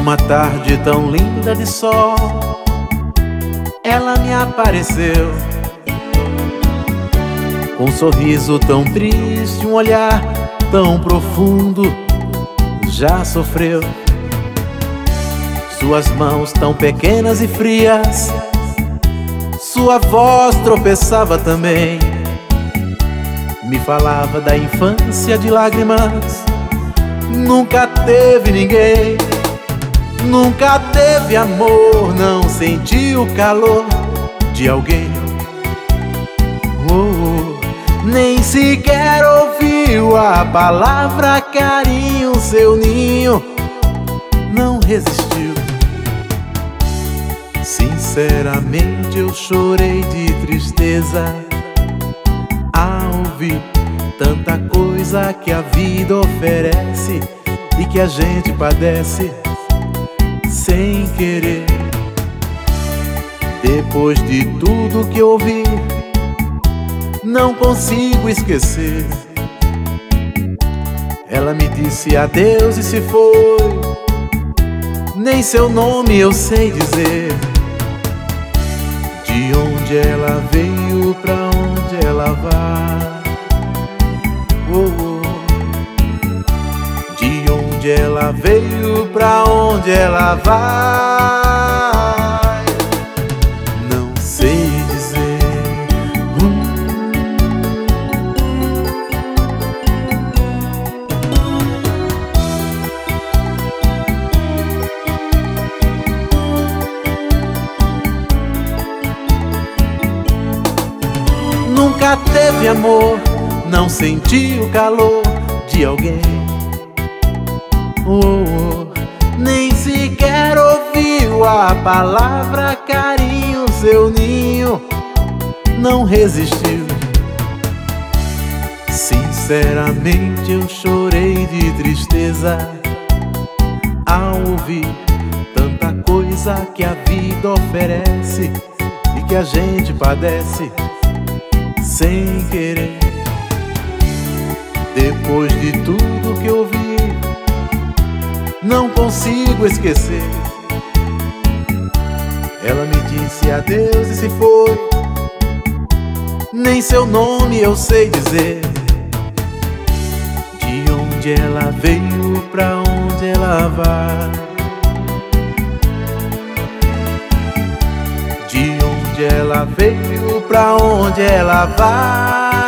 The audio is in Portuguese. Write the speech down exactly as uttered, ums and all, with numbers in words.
Numa tarde tão linda de sol, ela me apareceu, com um sorriso tão triste, um olhar tão profundo. Já sofreu. Suas mãos tão pequenas e frias, sua voz tropeçava também. Me falava da infância de lágrimas. Nunca teve ninguém, nunca teve amor, não sentiu o calor de alguém. Oh, nem sequer ouviu a palavra carinho, seu ninho não resistiu. Sinceramente eu chorei de tristeza ao ouvir tanta coisa que a vida oferece e que a gente padece sem querer. Depois de tudo que ouvi, não consigo esquecer. Ela me disse adeus e se foi, nem seu nome eu sei dizer. De onde ela veio, pra onde ela vai. Oh, oh. De onde ela veio, pra onde ela vai, não sei dizer. hum. Nunca teve amor, não sentiu o calor de alguém. Oh, oh. Nem sequer ouviu a palavra carinho, seu ninho não resistiu. Sinceramente eu chorei de tristeza ao ouvir tanta coisa que a vida oferece e que a gente padece sem querer. Depois de tudo que eu vi, não consigo esquecer. Ela me disse adeus e se foi, nem seu nome eu sei dizer. De onde ela veio, pra onde ela vai. De onde ela veio, pra onde ela vai.